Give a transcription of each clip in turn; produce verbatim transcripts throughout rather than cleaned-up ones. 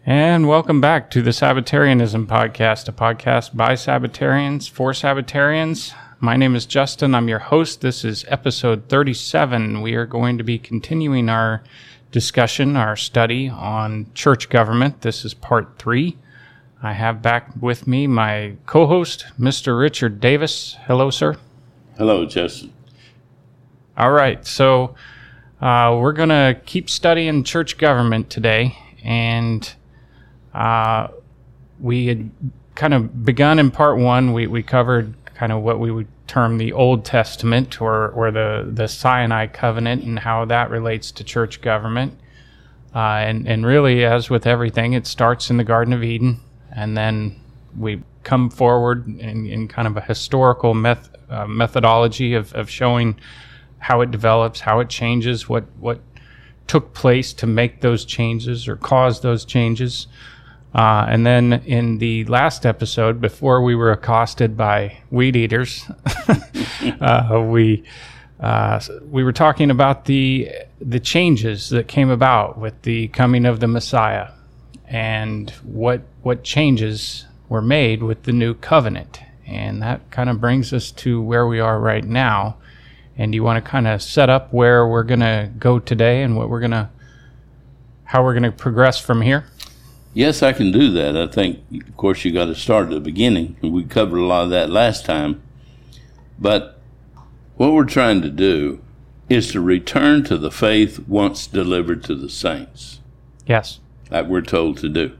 And welcome back to the Sabbatarianism Podcast, a podcast by Sabbatarians for Sabbatarians. My name is Justin. I'm your host. This is episode thirty-seven. We are going to be continuing our discussion, our study on church government. This is part three. I have back with me my co-host, Mister Richard Davis. Hello, sir. Hello, Justin. All right, so uh, we're going to keep studying church government today, and uh, we had kind of begun in part one. We, we covered kind of what we would term the Old Testament, or, or the, the Sinai covenant, and how that relates to church government. Uh, and, and really, as with everything, it starts in the Garden of Eden, and then we come forward in, in kind of a historical meth, uh, methodology of, of showing how it develops, how it changes, what, what took place to make those changes or cause those changes. Uh, and then in the last episode, before we were accosted by weed eaters, uh, we uh, we were talking about the the changes that came about with the coming of the Messiah, and what what changes were made with the new covenant. And that kind of brings us to where we are right now. And you want to kind of set up where we're going to go today and what we're going to, how we're going to progress from here? Yes, I can do that. I think, of course, you got to start at the beginning. We covered a lot of that last time. But what we're trying to do is to return to the faith once delivered to the saints. Yes. Like we're told to do,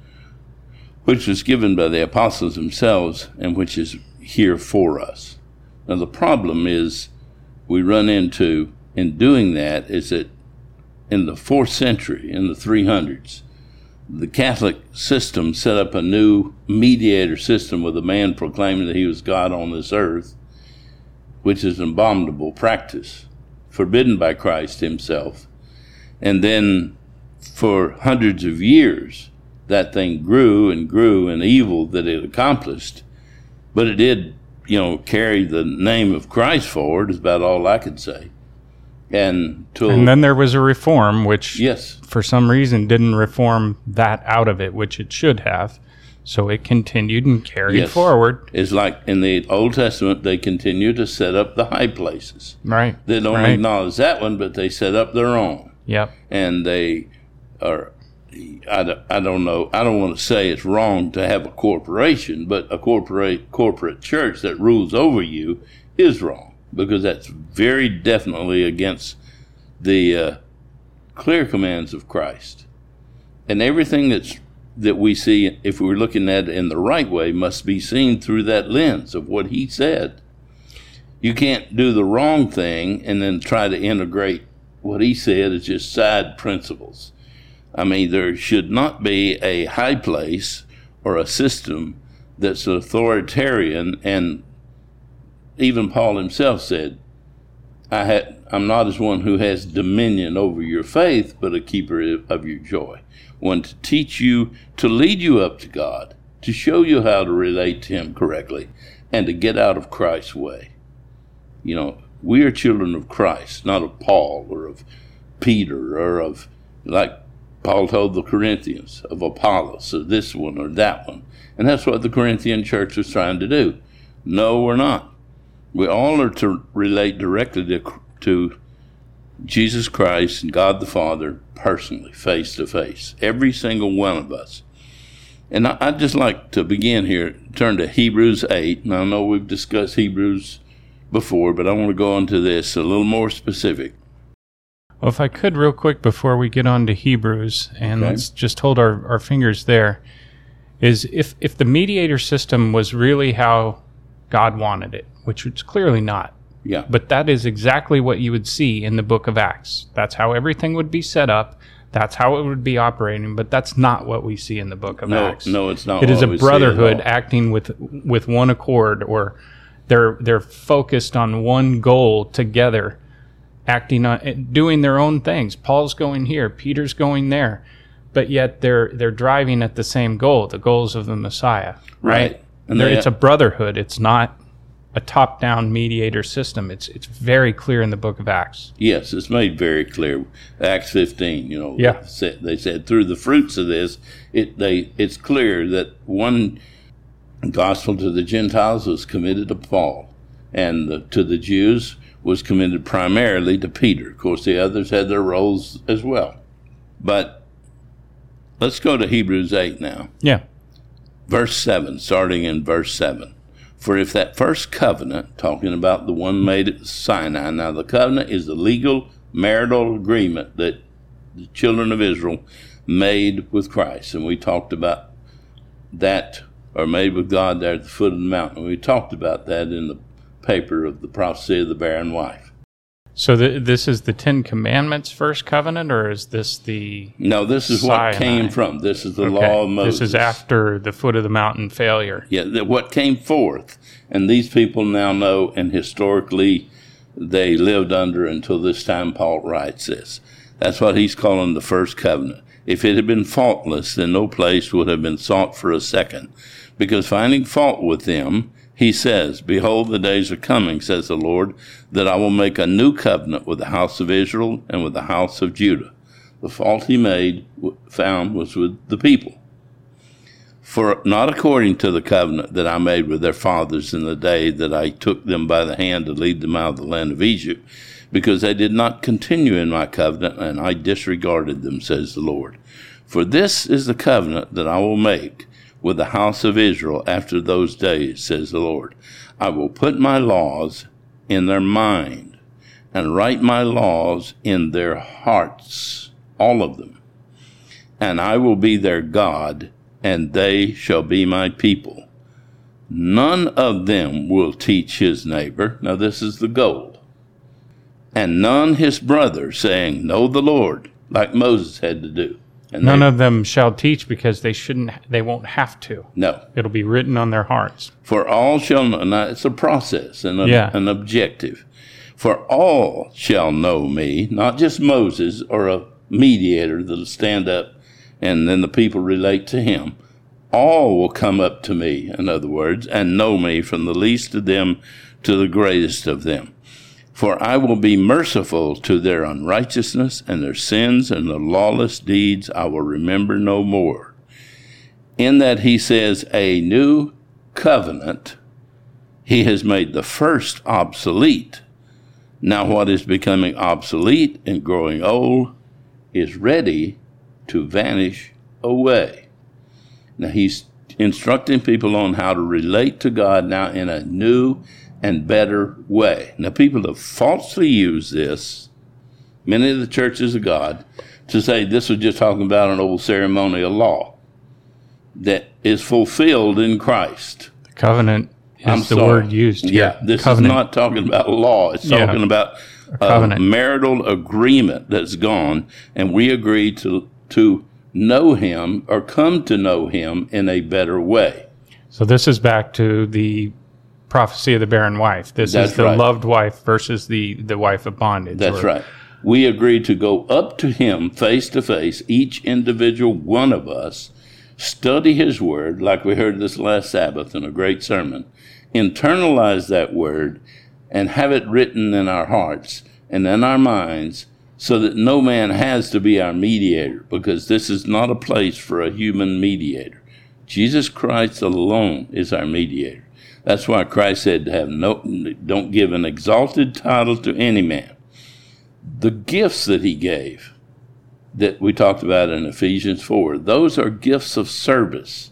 which was given by the apostles themselves and which is here for us. Now, the problem is we run into in doing that is that in the fourth century, in the three hundreds, the Catholic system set up a new mediator system with a man proclaiming that he was God on this earth, which is an abominable practice, forbidden by Christ himself. And then for hundreds of years, that thing grew and grew in evil that it accomplished, but it did, you know, carry the name of Christ forward, is about all I could say. And, till, and then there was a reform, which yes. for some reason didn't reform that out of it, which it should have. So it continued and carried yes. forward. It's like in the Old Testament, they continue to set up the high places. Right. They don't right. acknowledge that one, but they set up their own. Yep. And they are, I don't, I don't know, I don't want to say it's wrong to have a corporation, but a corporate corporate church that rules over you is wrong, because that's very definitely against the uh, clear commands of Christ. And everything that's that we see, if we're looking at it in the right way, must be seen through that lens of what he said. You can't do the wrong thing and then try to integrate what he said as just side principles. I mean, there should not be a high place or a system that's authoritarian, and even Paul himself said, I had, I'm not as one who has dominion over your faith, but a keeper of your joy. One to teach you, to lead you up to God, to show you how to relate to him correctly, and to get out of Christ's way. You know, we are children of Christ, not of Paul or of Peter or of, like Paul told the Corinthians, of Apollos or this one or that one. And that's what the Corinthian church was trying to do. No, we're not. We all are to relate directly to, to Jesus Christ and God the Father personally, face to face. Every single one of us. And I, I'd just like to begin here, turn to Hebrews eight. And I know we've discussed Hebrews before, but I want to go into this a little more specific. Well, if I could real quick before we get on to Hebrews, and okay. let's just hold our, our fingers there, is if, if the mediator system was really how God wanted it, which it's clearly not. Yeah. But that is exactly what you would see in the book of Acts. That's how everything would be set up. That's how it would be operating, but that's not what we see in the book of no, Acts. No, it's not. It is a brotherhood at acting with with one accord, or they're they're focused on one goal together, acting on doing their own things. Paul's going here, Peter's going there, but yet they're they're driving at the same goal, the goals of the Messiah. Right. right. And it's a brotherhood. It's not a a top-down mediator system. It's it's very clear in the book of Acts. Yes, it's made very clear. Acts fifteen, you know, Yeah. they said, they said through the fruits of this, it they it's clear that one gospel to the Gentiles was committed to Paul, and the, to the Jews was committed primarily to Peter. Of course, the others had their roles as well. But let's go to Hebrews eight now. Yeah. Verse seven, starting in verse seven. For if that first covenant, talking about the one made at Sinai, now the covenant is the legal marital agreement that the children of Israel made with Christ. And we talked about that, or made with God there at the foot of the mountain. We talked about that in the paper of the prophecy of the barren wife. So th- this is the Ten Commandments first covenant, or is this the No, this is Sinai? what came from. This is the Okay. law of Moses. This is after the foot of the mountain failure. Yeah, that what came forth. And these people now know, and historically they lived under until this time Paul writes this. That's what he's calling the first covenant. If it had been faultless, then no place would have been sought for a second. Because finding fault with them, he says, Behold, the days are coming, says the Lord, that I will make a new covenant with the house of Israel and with the house of Judah. The fault he made, found, was with the people. For not according to the covenant that I made with their fathers in the day that I took them by the hand to lead them out of the land of Egypt, because they did not continue in my covenant, and I disregarded them, says the Lord. For this is the covenant that I will make with the house of Israel after those days, says the Lord. I will put my laws in their mind and write my laws in their hearts, all of them. And I will be their God, and they shall be my people. None of them will teach his neighbor. Now this is the goal. And none his brother, saying, Know the Lord, like Moses had to do. And None they, of them shall teach because they shouldn't. They won't have to. No. It'll be written on their hearts. For all shall know. Now it's a process and a, Yeah. an objective. For all shall know me, not just Moses or a mediator that'll stand up and then the people relate to him. All will come up to me, in other words, and know me, from the least of them to the greatest of them. For I will be merciful to their unrighteousness, and their sins and the lawless deeds I will remember no more. In that he says, a new covenant, he has made the first obsolete. Now what is becoming obsolete and growing old is ready to vanish away. Now he's instructing people on how to relate to God now in a new and better way. Now people have falsely used this, many of the churches of God, to say this was just talking about an old ceremonial law that is fulfilled in Christ. The covenant is I'm the sorry. word used here. Yeah, this covenant. is not talking about law. It's Yeah. talking about a, covenant. marital agreement that's gone, and we agree to to know him or come to know him in a better way. So this is back to the prophecy of the barren wife. This That's is the right. loved wife versus the, the wife of bondage. That's or- right. We agree to go up to him face to face, each individual one of us, study his word, like we heard this last Sabbath in a great sermon, internalize that word, and have it written in our hearts and in our minds, so that no man has to be our mediator, because this is not a place for a human mediator. Jesus Christ alone is our mediator. That's why Christ said to have no, don't give an exalted title to any man. The gifts that he gave, that we talked about in Ephesians four, those are gifts of service,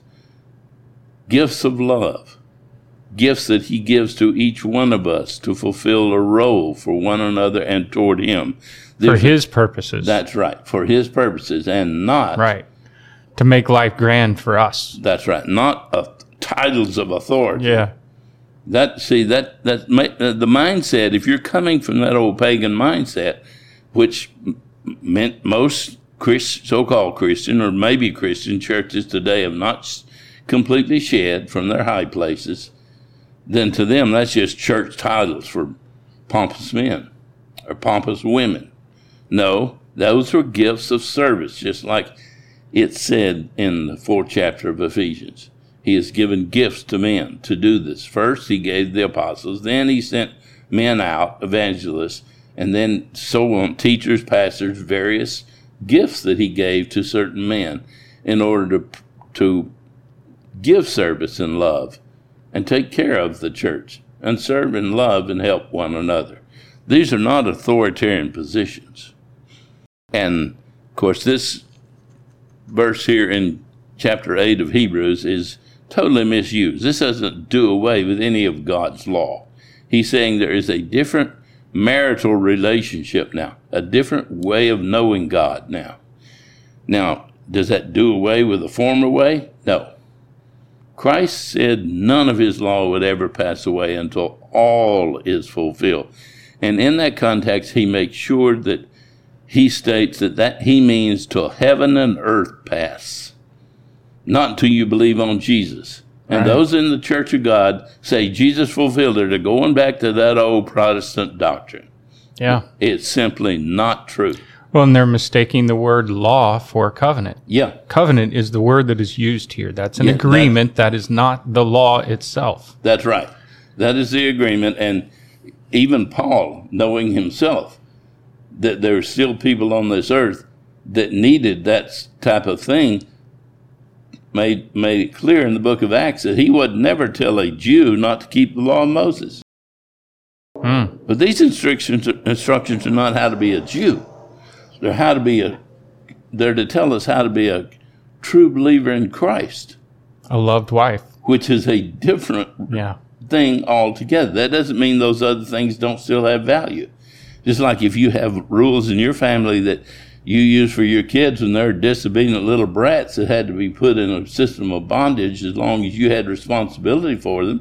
gifts of love, gifts that he gives to each one of us to fulfill a role for one another and toward him. For There's- his purposes. That's right, for his purposes, and not, right. To make life grand for us. that's right, not uh, titles of authority. Yeah. That see that that ma- uh, the mindset. If you're coming from that old pagan mindset, which m- meant most Christ, so-called Christian or maybe Christian churches today have not s- completely shed from their high places, then to them that's just church titles for pompous men or pompous women. No, those were gifts of service, just like it said in the fourth chapter of Ephesians. He has given gifts to men to do this. First, he gave the apostles. Then he sent men out, evangelists, and then so on, teachers, pastors, various gifts that he gave to certain men in order to, to give service and love and take care of the church and serve and love and help one another. These are not authoritarian positions. And, of course, this verse here in chapter eight of Hebrews is totally misused. This doesn't do away with any of God's law. He's saying there is a different marital relationship now, a different way of knowing God now. Now, does that do away with the former way? No. Christ said none of his law would ever pass away until all is fulfilled. And in that context, he makes sure that he states that, that he means till heaven and earth pass. Not until you believe on Jesus. And right. Those in the Church of God say Jesus fulfilled it. They're going back to that old Protestant doctrine. Yeah. It's simply not true. Well, and they're mistaking the word law for covenant. Yeah. Covenant is the word that is used here. That's an yeah, agreement. That, that is not the law itself. That's right. That is the agreement. And even Paul, knowing himself that there are still people on this earth that needed that type of thing, made made it clear in the book of Acts that he would never tell a Jew not to keep the law of Moses. Mm. But these instructions instructions are not how to be a Jew. They're how to be a. They're to tell us how to be a true believer in Christ, a loved wife, which is a different yeah. thing altogether. That doesn't mean those other things don't still have value. Just like if you have rules in your family that you use for your kids when they're disobedient little brats that had to be put in a system of bondage as long as you had responsibility for them,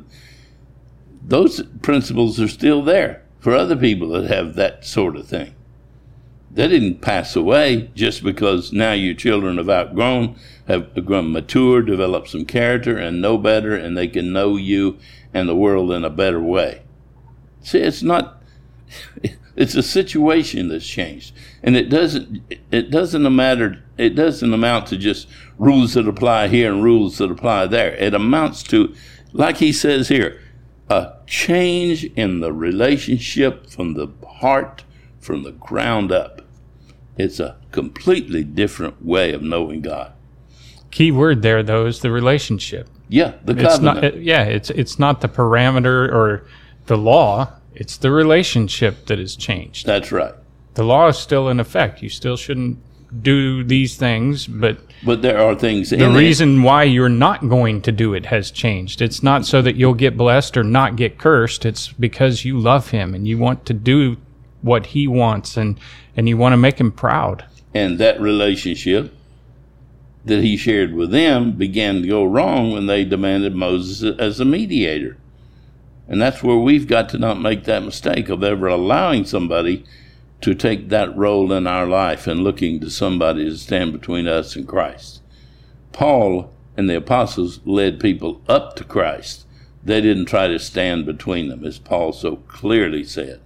those principles are still there for other people that have that sort of thing. They didn't pass away just because now your children have outgrown, have grown mature, developed some character, and know better, and they can know you and the world in a better way. See, it's not... It's a situation that's changed, and it doesn't. It doesn't matter. It doesn't amount to just rules that apply here and rules that apply there. It amounts to, like he says here, a change in the relationship from the heart, from the ground up. It's a completely different way of knowing God. Key word there, though, is the relationship. Yeah, the covenant. It's not, it, yeah, it's it's not the parameter or the law. It's the relationship that has changed. That's right. The law is still in effect. You still shouldn't do these things, but but there are things in the it. reason why you're not going to do it has changed. It's not so that you'll get blessed or not get cursed. It's because you love him and you want to do what he wants, and, and you want to make him proud. And that relationship that he shared with them began to go wrong when they demanded Moses as a mediator. And that's where we've got to not make that mistake of ever allowing somebody to take that role in our life and looking to somebody to stand between us and Christ. Paul and the apostles led people up to Christ. They didn't try to stand between them, as Paul so clearly said.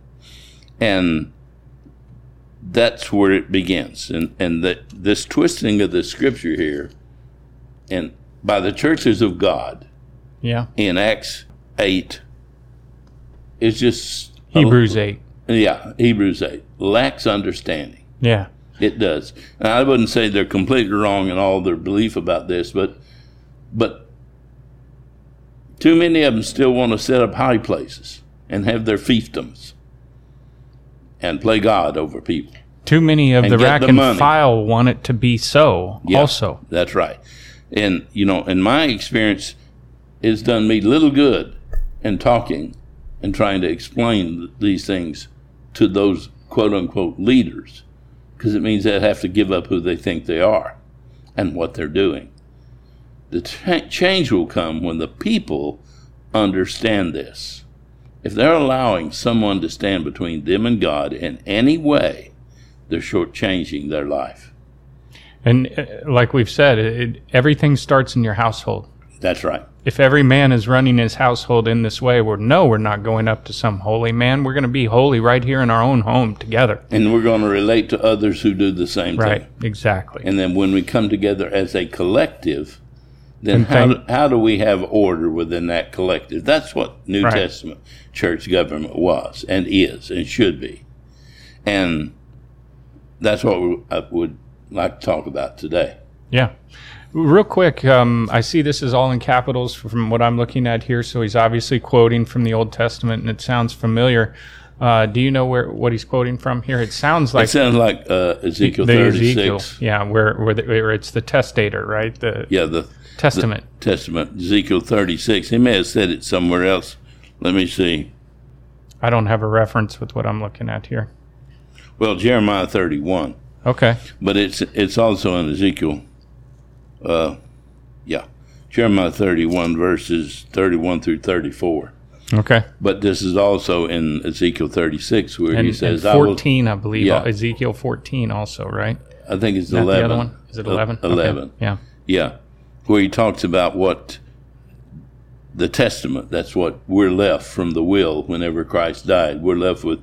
And that's where it begins. And, and that this twisting of the scripture here, and by the churches of God, yeah, in Acts eight, it's just Hebrews a, eight. Yeah, Hebrews eight lacks understanding. Yeah, it does. And I wouldn't say they're completely wrong in all their belief about this, but but too many of them still want to set up high places and have their fiefdoms and play God over people. Too many of and the rack the and money. file want it to be so. Yeah, also, that's right. And you know, in my experience, it's done me little good in talking and trying to explain these things to those quote-unquote leaders, because it means they have to give up who they think they are and what they're doing. The ch- change will come when the people understand this. If they're allowing someone to stand between them and God in any way, they're shortchanging their life. And uh, like we've said, it, everything starts in your household. That's right. If every man is running his household in this way, we're no, we're not going up to some holy man. We're going to be holy right here in our own home together. And we're going to relate to others who do the same right, thing. Right, exactly. And then when we come together as a collective, then And how thank- do, how do we have order within that collective? That's what New Right. Testament church government was and is and should be. And that's what we, I would like to talk about today. Yeah. Real quick, um, I see this is all in capitals from what I'm looking at here, so he's obviously quoting from the Old Testament, and it sounds familiar. Uh, do you know where what he's quoting from here? It sounds like It sounds like uh, Ezekiel the thirty-six. Ezekiel, yeah, where where, the, where it's the testator, right? The Yeah, the Testament. the Testament, Ezekiel thirty-six. He may have said it somewhere else. Let me see. I don't have a reference with what I'm looking at here. Well, Jeremiah thirty-one, Okay. but it's it's also in Ezekiel. Uh, yeah, Jeremiah thirty-one verses thirty-one through thirty-four. Okay. But this is also in Ezekiel thirty-six where And, he says, and I will, fourteen, I, believe. Yeah. Ezekiel fourteen also, right? I think it's Is that eleven. the other one? Is it eleven? Uh, eleven. Okay. Yeah. Yeah, where he talks about what the testament, that's what we're left from the will whenever Christ died. We're left with,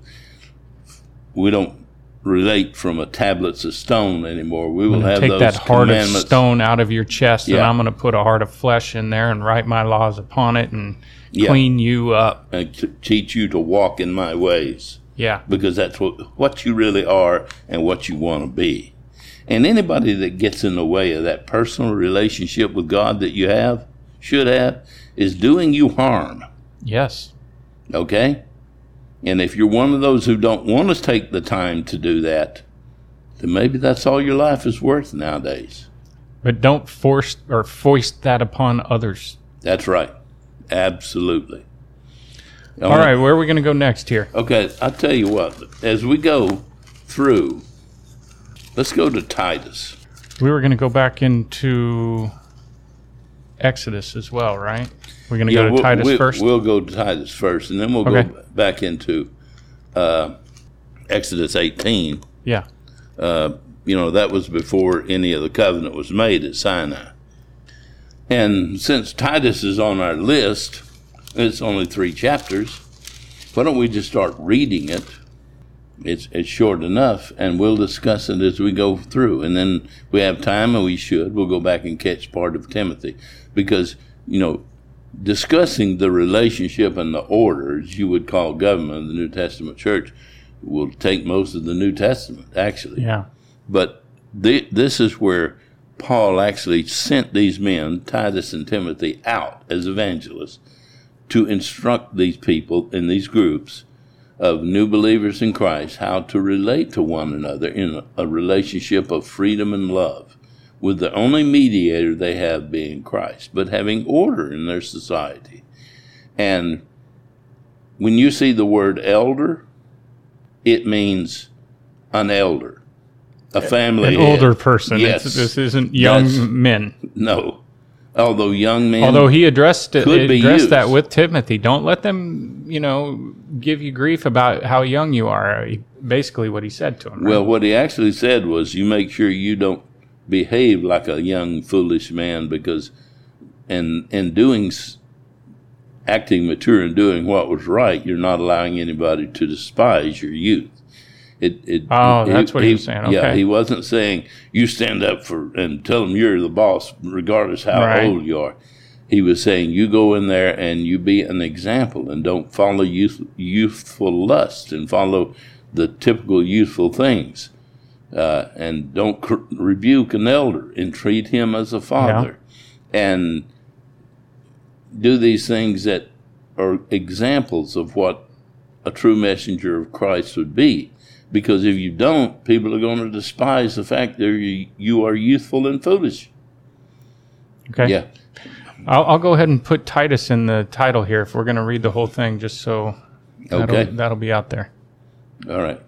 we don't relate from a tablets of stone anymore. We will have Take those that heart of commandments. stone out of your chest, and Yeah. I'm going to put a heart of flesh in there and write my laws upon it and Yeah. clean you up. And to teach you to walk in my ways, Yeah. because that's what, what you really are and what you want to be. And anybody that gets in the way of that personal relationship with God that you have, should have, is doing you harm. Yes. Okay? And if you're one of those who don't want to take the time to do that, then maybe that's all your life is worth nowadays. But don't force or foist that upon others. That's right. Absolutely. All right, where are we going to go next here? Okay, I'll tell you what. As we go through, let's go to Titus. We were going to go back into Exodus as well, right? We're going to go to we'll, Titus we'll, first? We'll go to Titus first, and then we'll Okay. go back into uh, Exodus eighteen. Yeah. Uh, you know, that was before any of the covenant was made at Sinai. And since Titus is on our list, it's only three chapters, why don't we just start reading it? It's it's short enough, and we'll discuss it as we go through. And then we have time, and we should. We'll go back and catch part of Timothy. Because, you know, discussing the relationship and the orders you would call government of the New Testament church will take most of the New Testament, actually. Yeah. But the, this is where Paul actually sent these men, Titus and Timothy, out as evangelists to instruct these people in these groups of new believers in Christ how to relate to one another in a, a relationship of freedom and love, with the only mediator they have being Christ, but having order in their society. And when you see the word elder, it means an elder, a family An head. older person. Yes. It's, this isn't young That's- men. No. Although young men... Although he addressed it, could be addressed that used. with Timothy. Don't let them, you know, give you grief about how young you are. He- Basically, what he said to him. Right? Well, what he actually said was, you make sure you don't behave like a young, foolish man, because in, in doing, s- acting mature and doing what was right, you're not allowing anybody to despise your youth. It, it, Oh, it- that's what he was saying, Yeah, okay. he wasn't saying, you stand up for and tell them you're the boss, regardless how Right. old you are. He was saying, you go in there and you be an example, and don't follow youth, youthful lust and follow the typical youthful things. Uh, and don't cr- rebuke an elder and treat him as a father. And do these things that are examples of what a true messenger of Christ would be. Because if you don't, people are going to despise the fact that you, you are youthful and foolish. okay. Yeah. I'll, I'll go ahead and put Titus in the title here if we're going to read the whole thing, just so that'll, Okay. that'll be out there. All right.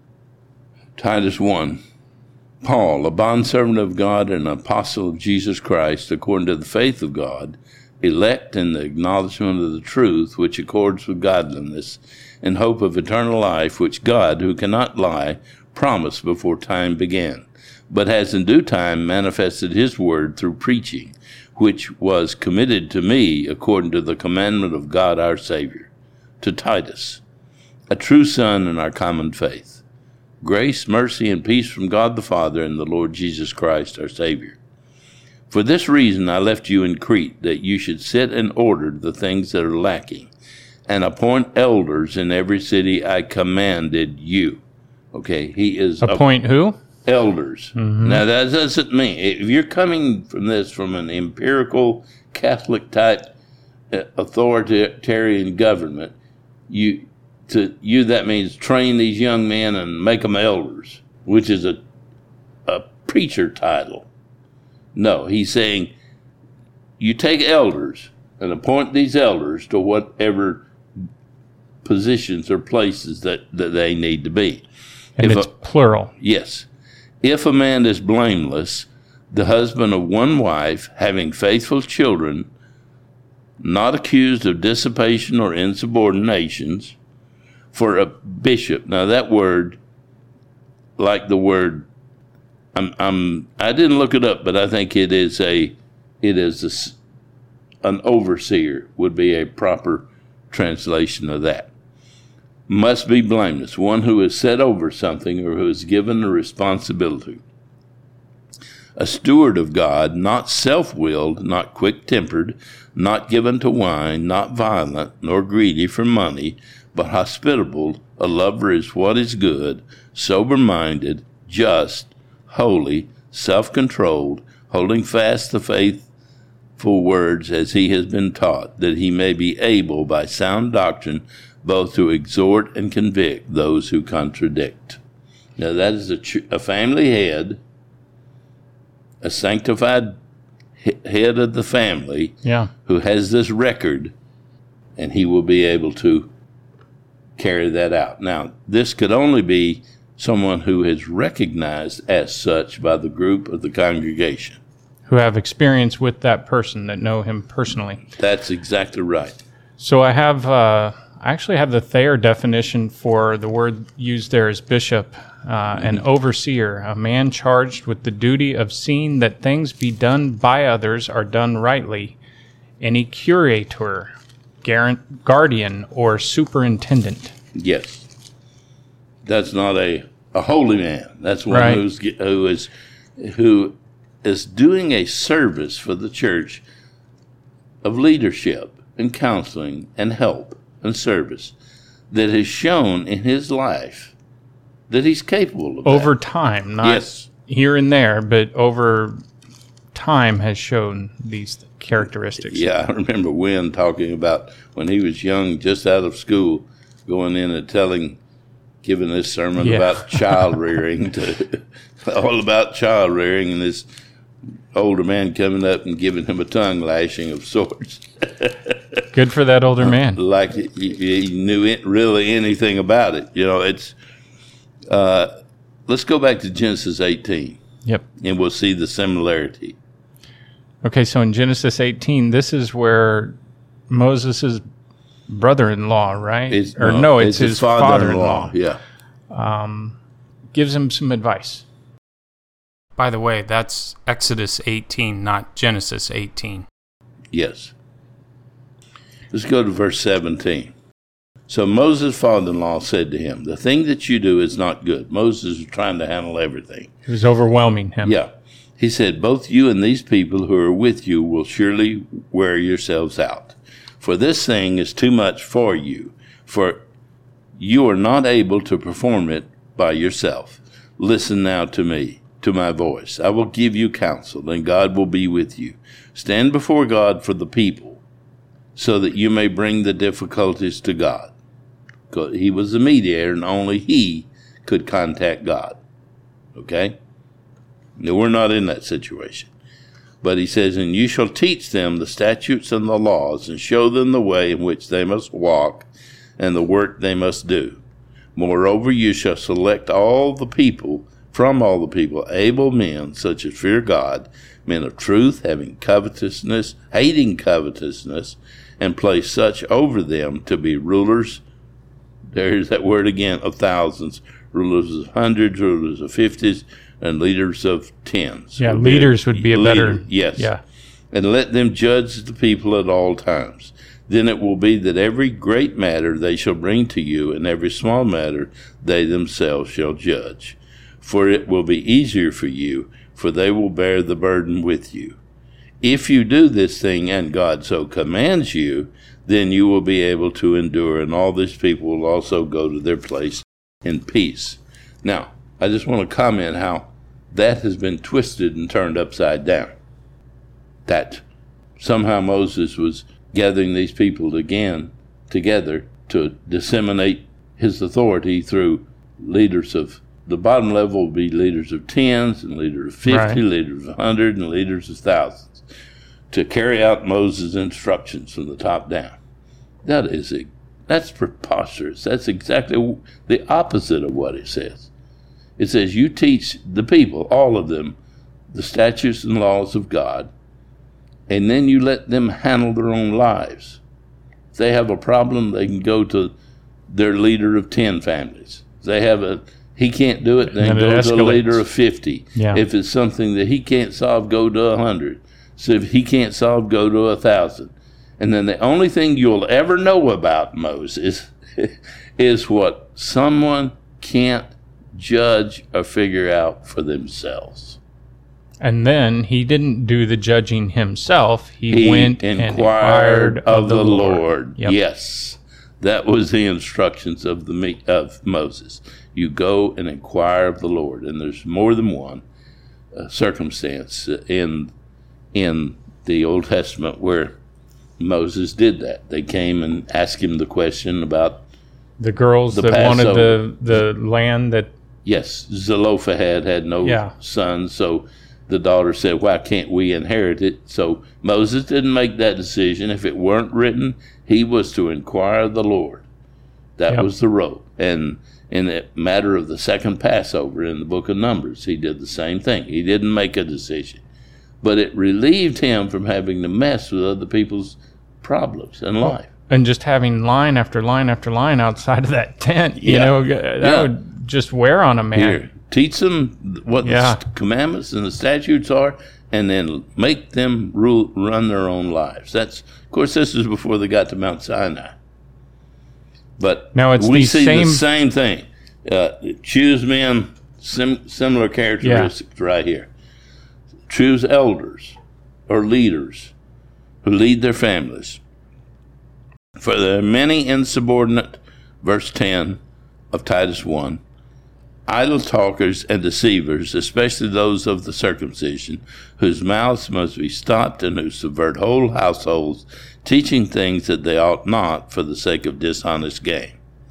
Titus one. Paul, a bondservant of God and an apostle of Jesus Christ, according to the faith of God, elect in the acknowledgement of the truth which accords with godliness, in hope of eternal life, which God, who cannot lie, promised before time began, but has in due time manifested his word through preaching, which was committed to me according to the commandment of God our Savior, to Titus, a true son in our common faith. Grace, mercy, and peace from God the Father and the Lord Jesus Christ our Savior. For this reason I left you in Crete, that you should sit and order the things that are lacking, and appoint elders in every city I commanded you. Okay, he is... Appoint a, who? Elders. Mm-hmm. Now, that doesn't mean... If you're coming from this from an empirical, Catholic-type authoritarian government, you to you that means train these young men and make them elders, which is a a preacher title. No, he's saying you take elders and appoint these elders to whatever positions or places that, that they need to be. And if it's a, plural. Yes. If a man is blameless, the husband of one wife, having faithful children, not accused of dissipation or insubordinations, for a bishop. Now that word, like the word, I'm, I'm, I didn't look it up, but I think it is a, it is a, an overseer would be a proper translation of that. Must be blameless, one who is set over something or who is given a responsibility. A steward of God, not self-willed, not quick-tempered, not given to wine, not violent, nor greedy for money, but hospitable, a lover is what is good, sober-minded, just, holy, self-controlled, holding fast the faithful words as he has been taught, that he may be able by sound doctrine both to exhort and convict those who contradict. Now that is a, ch- a family head, a sanctified he- head of the family, yeah, who has this record, and he will be able to carry that out. Now, this could only be someone who is recognized as such by the group of the congregation. Who have experience with that person, that know him personally. That's exactly right. So I have, uh, I actually have the Thayer definition for the word used there as bishop, uh, an overseer, a man charged with the duty of seeing that things be done by others are done rightly, any curator, guardian, or superintendent. Yes. That's not a, a holy man. That's one right. who's who is who is doing a service for the church of leadership and counseling and help and service that has shown in his life that he's capable of over that. time, not yes. here and there, but over time has shown these characteristics. Yeah, I remember Wynn talking about when he was young, just out of school, going in and telling, giving this sermon yeah. about child rearing, to all about child rearing, and this older man coming up and giving him a tongue lashing of sorts. Good for that older man. Like he, he knew it, really anything about it. You know, it's. Uh, let's go back to Genesis eighteen. Yep. And we'll see the similarity. Okay, so in Genesis eighteen, this is where Moses' brother-in-law, right? It's, or no, no, it's, it's his, his father-in-law. father-in-law. Yeah. Um, gives him some advice. By the way, that's Exodus eighteen, not Genesis eighteen. Yes. Let's go to verse seventeen. So Moses' father-in-law said to him, the thing that you do is not good. Moses was trying to handle everything. It was overwhelming him. Yeah. He said, both you and these people who are with you will surely wear yourselves out. For this thing is too much for you, for you are not able to perform it by yourself. Listen now to me, to my voice. I will give you counsel, and God will be with you. Stand before God for the people, so that you may bring the difficulties to God. He was the mediator, and only he could contact God. Okay? Now, we're not in that situation. But he says, and you shall teach them the statutes and the laws, and show them the way in which they must walk, and the work they must do. Moreover, you shall select all the people, from all the people, able men, such as fear God, men of truth, having covetousness, hating covetousness, and place such over them to be rulers. There's that word again, of thousands, rulers of hundreds, rulers of fifties, and leaders of tens. Yeah, would leaders be a, would be a leader, better. Yes. Yeah. And let them judge the people at all times. Then it will be that every great matter they shall bring to you, and every small matter they themselves shall judge. For it will be easier for you, for they will bear the burden with you. if you do this thing and God so commands you, then you will be able to endure, and all these people will also go to their place in peace. Now, I just want to comment how that has been twisted and turned upside down. That somehow Moses was gathering these people again together to disseminate his authority through leaders of the bottom level would be leaders of tens and leaders of fifty, right. leaders of one hundred, and leaders of thousands, to carry out Moses' instructions from the top down. That is a, that's preposterous. That's exactly the opposite of what it says. It says you teach the people, all of them, the statutes and laws of God, and then you let them handle their own lives. If they have a problem, they can go to their leader of ten families. If they have a he can't do it, then go to a leader of fifty. Yeah. If it's something that he can't solve, go to a hundred. So if he can't solve, go to a thousand. And then the only thing you'll ever know about Moses is what someone can't judge or figure out for themselves. And then he didn't do the judging himself. He, he went inquired and inquired of, of the, the Lord. Lord. Yep. Yes, that was the instructions of the of Moses. You go and inquire of the Lord, and there's more than one uh, circumstance in in the Old Testament where Moses did that. They came and asked him the question about the girls the that Passover. wanted the the land that. Yes, Zelophehad had no yeah. sons, so the daughter said, why can't we inherit it? So Moses didn't make that decision. If it weren't written, he was to inquire of the Lord. That yep. was the road. And in the matter of the second Passover in the book of Numbers, he did the same thing. He didn't make a decision. But it relieved him from having to mess with other people's problems in life. And just having line after line after line outside of that tent, you yeah. know, that yeah. would just wear on a man. Here, teach them what yeah. the commandments and the statutes are, and then make them rule, run their own lives. That's, of course, this is before they got to Mount Sinai. But now it's we the see same... the same thing. Uh, choose men, sim- similar characteristics yeah. right here. Choose elders or leaders who lead their families. For there are many insubordinate, verse ten of Titus one, idle talkers and deceivers, especially those of the circumcision, whose mouths must be stopped and who subvert whole households, teaching things that they ought not for the sake of dishonest gain.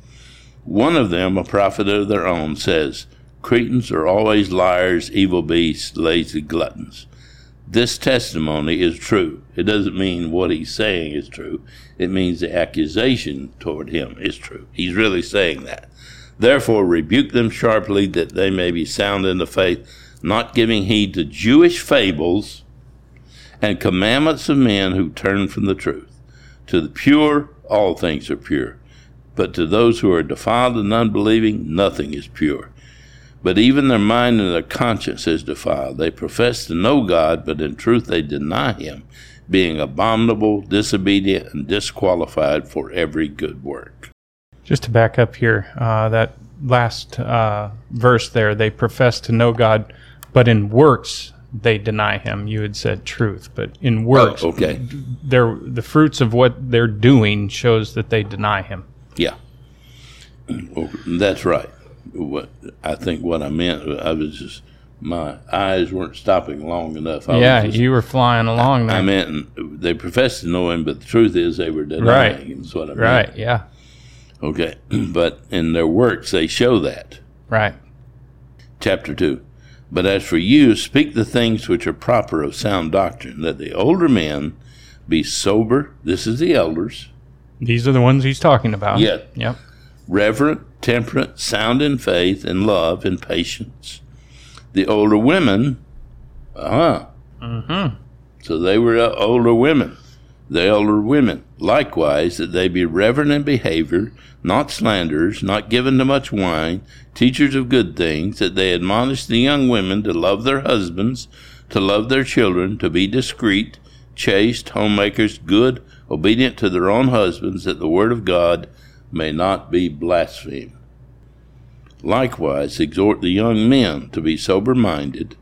One of them, a prophet of their own, says, Cretans are always liars, evil beasts, lazy gluttons. This testimony is true. It doesn't mean what he's saying is true. It means the accusation toward him is true. He's really saying that. Therefore, rebuke them sharply, that they may be sound in the faith, not giving heed to Jewish fables and commandments of men who turn from the truth. To the pure, all things are pure. But to those who are defiled and unbelieving, nothing is pure. But even their mind and their conscience is defiled. They profess to know God, but in truth they deny him, being abominable, disobedient, and disqualified for every good work. Just to back up here, uh, that last uh, verse there, they profess to know God, but in works they deny him. You had said truth, but in works, oh, okay. they're, the fruits of what they're doing shows that they deny him. Yeah, well, that's right. What I think what I meant, I was just, my eyes weren't stopping long enough. I yeah, just, you were flying along I, there. I meant they professed to know him, but the truth is they were denying right. him. That's what I meant. Right, yeah. Okay, but in their works they show that. Right. Chapter two. But as for you, speak the things which are proper of sound doctrine, that the older men be sober. This is the elders. These are the ones he's talking about. Yeah. Yep. Reverent, temperate, sound in faith, and love, and patience. The older women, uh-huh. Mm-hmm. So they were uh, older women. The older women, likewise, that they be reverent in behavior, not slanderers, not given to much wine, teachers of good things, that they admonish the young women to love their husbands, to love their children, to be discreet, chaste, homemakers, good, obedient to their own husbands, that the word of God may not be blasphemed. Likewise, exhort the young men to be sober-minded,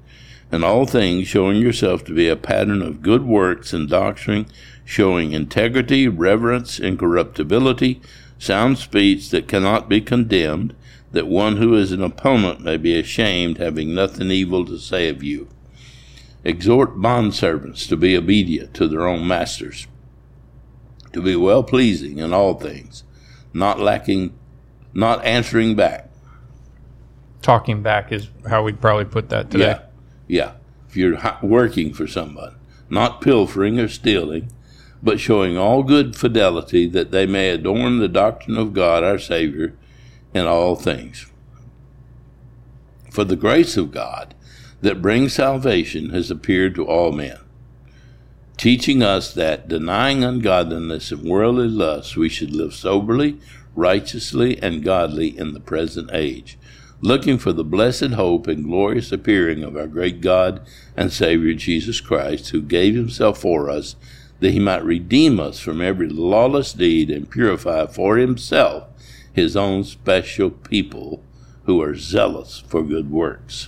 In all things, showing yourself to be a pattern of good works and doctrine, showing integrity, reverence, incorruptibility, sound speech that cannot be condemned, that one who is an opponent may be ashamed, having nothing evil to say of you. Exhort bondservants to be obedient to their own masters, to be well-pleasing in all things, not lacking, not answering back. Talking back is how we'd probably put that today. Yeah, yeah. If you're working for somebody, not pilfering or stealing, but showing all good fidelity, that they may adorn the doctrine of God our Savior in all things. For the grace of God that brings salvation has appeared to all men, teaching us that, denying ungodliness and worldly lusts, we should live soberly, righteously, and godly in the present age, looking for the blessed hope and glorious appearing of our great God and Savior Jesus Christ, who gave himself for us, that he might redeem us from every lawless deed and purify for himself his own special people, who are zealous for good works.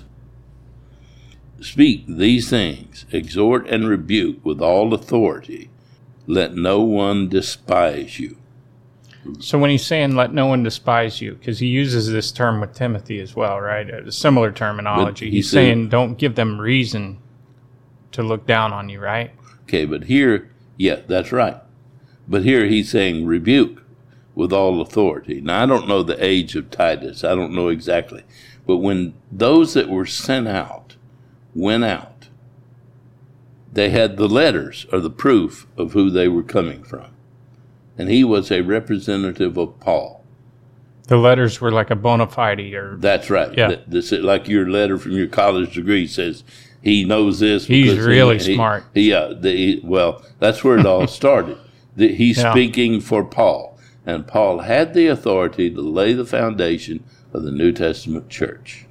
Speak these things, exhort and rebuke with all authority. Let no one despise you. So when he's saying let no one despise you, because he uses this term with Timothy as well, right? A similar terminology. He He's said, saying don't give them reason to look down on you, right? Okay, but here, yeah, that's right. But here he's saying rebuke with all authority. Now, I don't know the age of Titus. I don't know exactly. But when those that were sent out went out, they had the letters or the proof of who they were coming from. And he was a representative of Paul. The letters were like a bona fide, or That's right. Yeah. This is like your letter from your college degree says he knows this. He's because really he, smart. He, yeah. The, well, that's where it all started. The, he's Yeah. speaking for Paul. And Paul had the authority to lay the foundation of the New Testament church.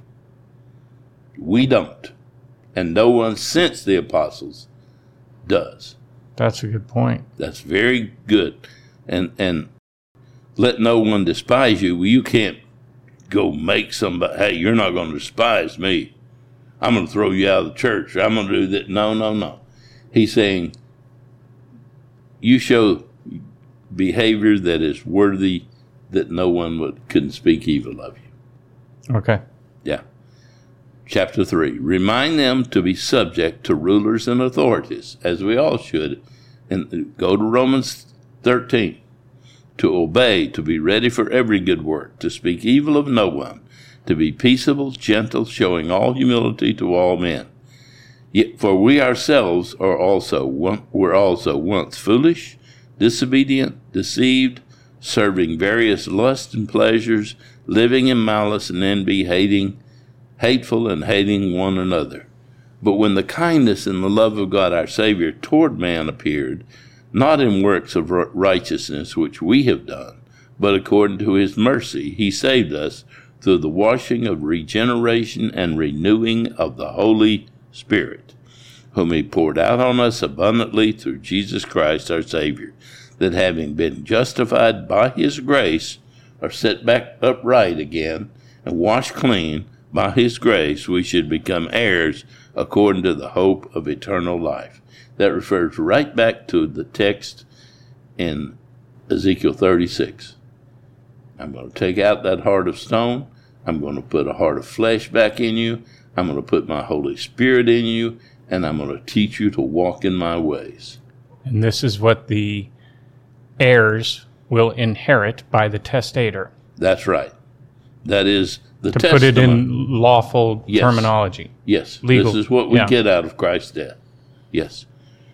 We don't. And no one since the apostles does. That's a good point. That's very good. And and let no one despise you. Well, you can't go make somebody, hey, you're not going to despise me. I'm going to throw you out of the church. I'm going to do that. No, no, no. He's saying you show behavior that is worthy, that no one would couldn't speak evil of you. Okay. Yeah. Chapter three. Remind them to be subject to rulers and authorities, as we all should. And go to Romans thirteen. To obey, to be ready for every good work, to speak evil of no one, to be peaceable, gentle, showing all humility to all men. Yet, for we ourselves are also one, were also once foolish, disobedient, deceived, serving various lusts and pleasures, living in malice and envy, hating, hateful and hating one another. But when the kindness and the love of God our Savior toward man appeared, not in works of righteousness which we have done, but according to his mercy he saved us through the washing of regeneration and renewing of the Holy Spirit, whom he poured out on us abundantly through Jesus Christ our Savior, that having been justified by his grace, are set back upright again, and washed clean by his grace, we should become heirs according to the hope of eternal life. That refers right back to the text in Ezekiel thirty-six. I'm going to take out that heart of stone. I'm going to put a heart of flesh back in you. I'm going to put my Holy Spirit in you, and I'm going to teach you to walk in my ways. And this is what the heirs will inherit by the testator. That's right. That is the To testament. put it in lawful Yes. terminology. Yes, Legal. this is what we Yeah. get out of Christ's death. Yes.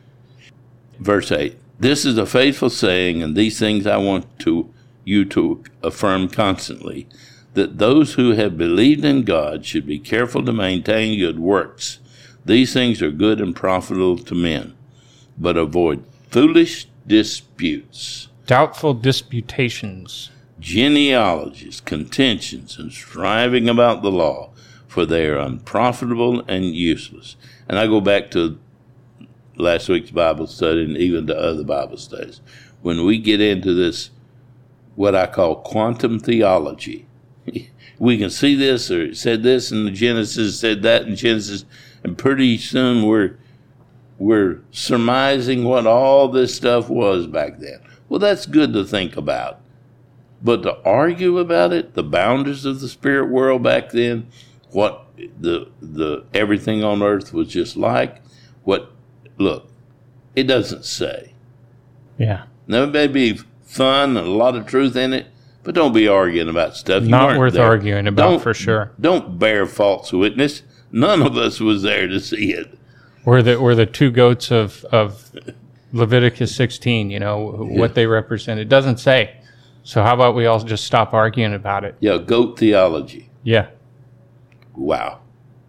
Verse eight. This is a faithful saying, and these things I want to you to affirm constantly, that those who have believed in God should be careful to maintain good works. These things are good and profitable to men, but avoid foolish disputes, Doubtful disputations. genealogies, contentions, and striving about the law, for they are unprofitable and useless. And I go back to last week's Bible study and even to other Bible studies. When we get into this, what I call quantum theology, we can see this, or it said this in Genesis, said that in Genesis, And pretty soon we're we're surmising what all this stuff was back then. Well, that's good to think about. But to argue about it, the boundaries of the spirit world back then, what the the everything on earth was just like, what look, it doesn't say. Yeah. Now it may be fun and a lot of truth in it, but don't be arguing about stuff you Not weren't worth there. arguing about, Don't- for sure. Don't bear false witness. None of us was there to see it. We're the we're the two goats of of Leviticus sixteen. You know what they represent. It doesn't say. So how about we all just stop arguing about it? Yeah, goat theology. Yeah. Wow.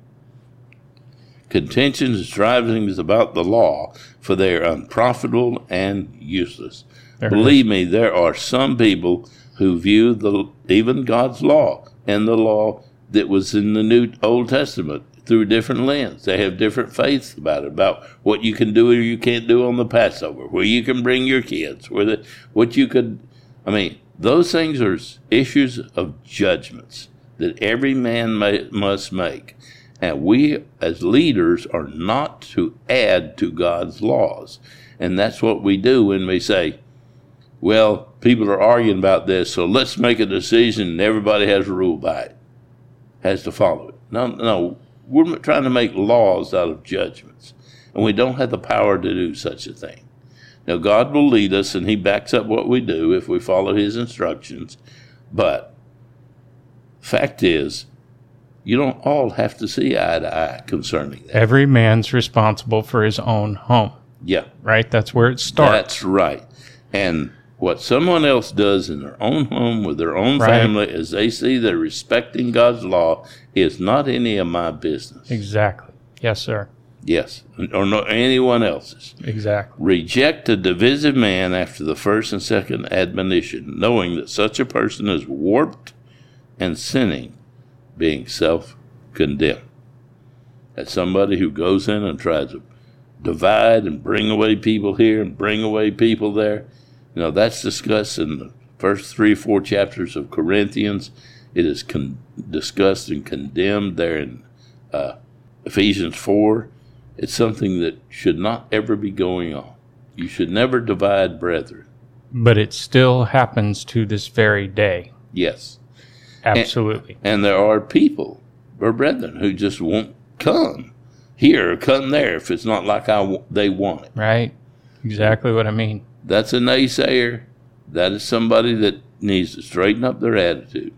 Contentions and strivings about the law, for they are unprofitable and useless. There it Believe me, there are some people who view the even God's law and the law that was in the New Old Testament through a different lens. They have different faiths about it, about what you can do or you can't do on the Passover, where you can bring your kids, where the, what you could, I mean, those things are issues of judgments that every man may, must make. And we, as leaders, are not to add to God's laws. And that's what we do when we say, well, people are arguing about this, so let's make a decision and everybody has to rule by it, has to follow it. No, no, we're trying to make laws out of judgments. And we don't have the power to do such a thing. Now, God will lead us, and he backs up what we do if we follow his instructions. But fact is, you don't all have to see eye to eye concerning that. Every man's responsible for his own home. Yeah. Right? That's where it starts. That's right. And what someone else does in their own home with their own Right. family, as they see they're respecting God's law, is not any of my business. Exactly. Yes, sir. Yes. Or no, anyone else's. Exactly. Reject a divisive man after the first and second admonition, knowing that such a person is warped and sinning, being self-condemned. That's somebody who goes in and tries to divide and bring away people here and bring away people there. You know, that's discussed in the first three or four chapters of Corinthians. It is con- discussed and condemned there in uh, Ephesians four. It's something that should not ever be going on. You should never divide brethren. But it still happens to this very day. Yes. Absolutely. And there are people, or brethren, who just won't come here or come there if it's not like I w- they want it. Right? Exactly what I mean. That's a naysayer. That is somebody that needs to straighten up their attitude.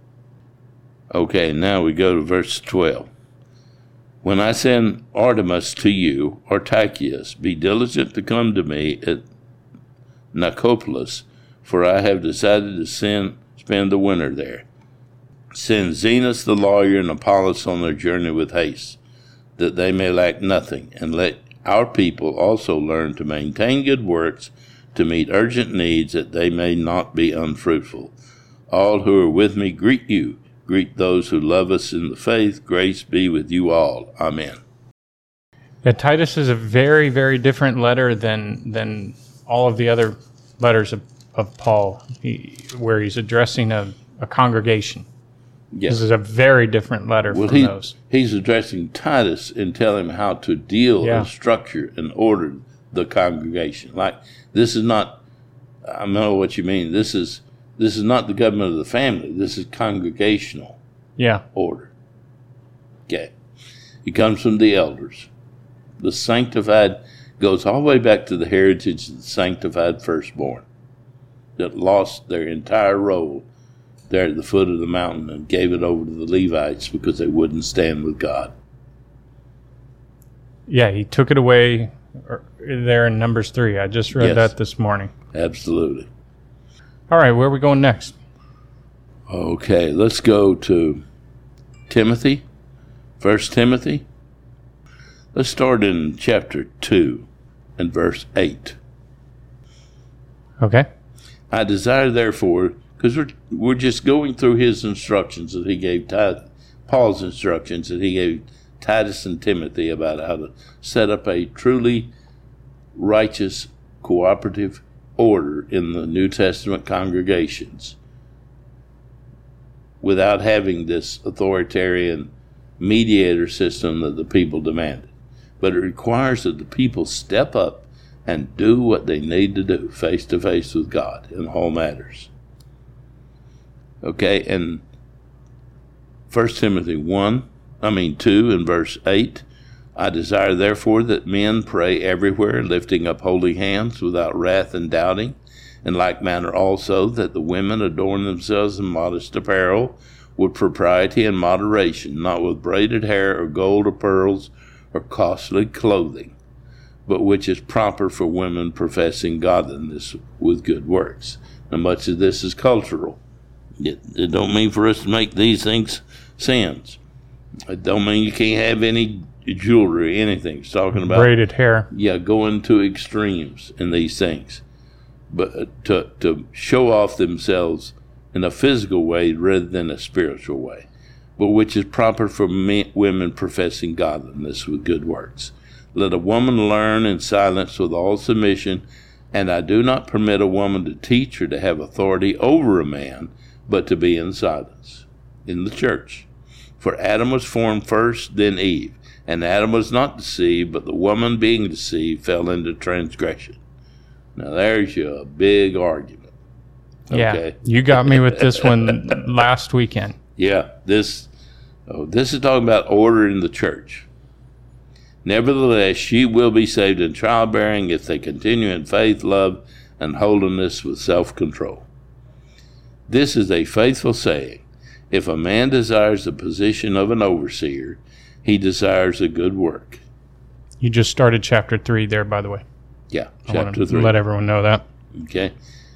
Okay, now we go to verse twelve. When I send Artemas to you, or Tychicus, be diligent to come to me at Nicopolis, for I have decided to send, spend the winter there. Send Zenas the lawyer and Apollos on their journey with haste, that they may lack nothing, and let our people also learn to maintain good works, to meet urgent needs, that they may not be unfruitful. All who are with me greet you. Greet those who love us in the faith. Grace be with you all. Amen. Yeah, Titus is a very, very different letter than than all of the other letters of, of Paul, he, where he's addressing a, a congregation. Yes. This is a very different letter Well, from he, those. he's addressing Titus and telling him how to deal Yeah. and structure and order the congregation. Like, this is not, I know what you mean. This is this is not the government of the family. This is congregational Yeah. order. Okay. It comes from the elders. The sanctified goes all the way back to the heritage of the sanctified firstborn that lost their entire role there at the foot of the mountain and gave it over to the Levites because they wouldn't stand with God. Yeah, he took it away er, there in Numbers three. I just read Yes. that this morning. Absolutely. All right, where are we going next? Okay, let's go to Timothy, First Timothy. Let's start in chapter two and verse eight. Okay. I desire, therefore, because we're, we're just going through his instructions that he gave, Tit- Paul's instructions that he gave Titus and Timothy about how to set up a truly righteous, cooperative order in the New Testament congregations without having this authoritarian mediator system that the people demanded. But it requires that the people step up and do what they need to do face to face with God in all matters. Okay, and First Timothy one, I mean two and verse eight, I desire therefore that men pray everywhere, lifting up holy hands without wrath and doubting. In like manner also that the women adorn themselves in modest apparel, with propriety and moderation, not with braided hair or gold or pearls or costly clothing, but which is proper for women professing godliness with good works. Now much of this is cultural. It, it don't mean for us to make these things sins. It don't mean you can't have any jewelry, anything. It's talking about braided hair. Yeah, going to extremes in these things. But to to show off themselves in a physical way rather than a spiritual way, but which is proper for men, women professing godliness with good works. Let a woman learn in silence with all submission, and I do not permit a woman to teach or to have authority over a man, but to be in silence in the church. For Adam was formed first, then Eve, and Adam was not deceived, but the woman being deceived fell into transgression. Now there's your big argument. Okay. Yeah, you got me with this one last weekend. Yeah, this oh, this is talking about order in the church. Nevertheless, she will be saved in childbearing if they continue in faith, love, and holiness with self-control. This is a faithful saying. If a man desires the position of an overseer, he desires a good work. You just started chapter three there, by the way. Yeah, I chapter three. Let everyone know that. Okay.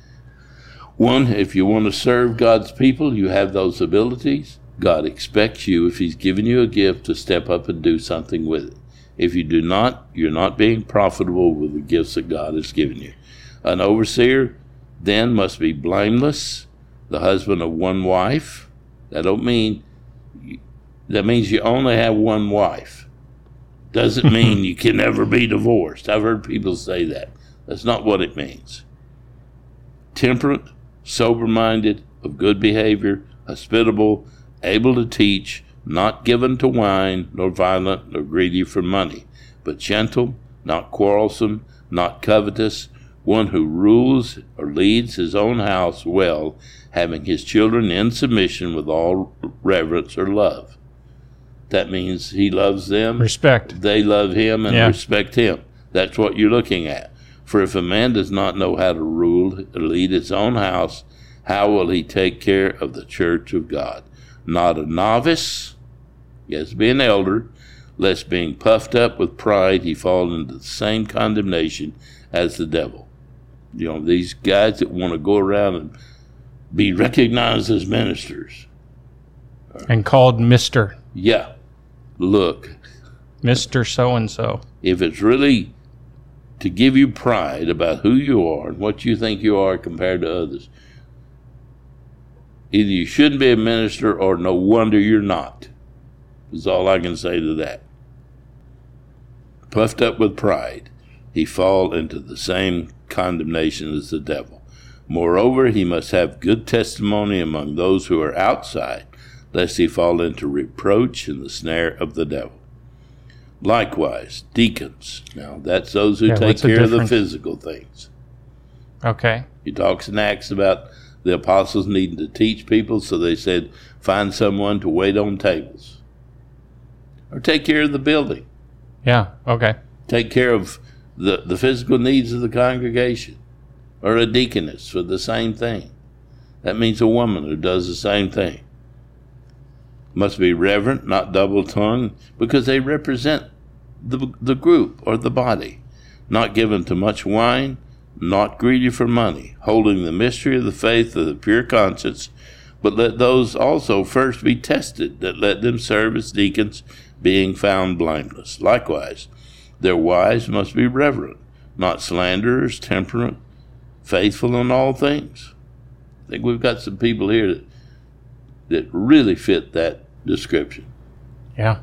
One, if you want to serve God's people, you have those abilities. God expects you, if he's given you a gift, to step up and do something with it. If you do not, you're not being profitable with the gifts that God has given you. An overseer then must be blameless, the husband of one wife. That don't mean, that means you only have one wife. Doesn't mean you can never be divorced. I've heard people say that. That's not what it means. Temperate, sober-minded, of good behavior, hospitable, able to teach, not given to wine, nor violent, nor greedy for money, but gentle, not quarrelsome, not covetous, one who rules or leads his own house well, having his children in submission with all reverence or love. That means he loves them. Respect. They love him and yeah. respect him. That's what you're looking at. For if a man does not know how to rule or lead his own house, how will he take care of the church of God? Not a novice, yes, be an elder, lest being puffed up with pride he fall into the same condemnation as the devil. You know, these guys that want to go around and be recognized as ministers. And called Mister Yeah. Look. Mister So-and-so. If it's really to give you pride about who you are and what you think you are compared to others, either you shouldn't be a minister or no wonder you're not. Is all I can say to that. Puffed up with pride, he fall into the same condemnation as the devil. Moreover, he must have good testimony among those who are outside, lest he fall into reproach and the snare of the devil. Likewise, deacons. Now, that's those who yeah, take the care of the difference? physical things. Okay. He talks in Acts about the apostles needing to teach people, so they said, find someone to wait on tables. Or take care of the building. Yeah, okay. Take care of the, the physical needs of the congregation. Or a deaconess for the same thing. That means a woman who does the same thing. Must be reverent, not double-tongued, because they represent the, the group or the body. Not given to much wine, not greedy for money, holding the mystery of the faith of the pure conscience, but let those also first be tested, that let them serve as deacons, being found blameless. Likewise, their wives must be reverent, not slanderers, temperate, faithful in all things. I think we've got some people here that, that really fit that description. Yeah.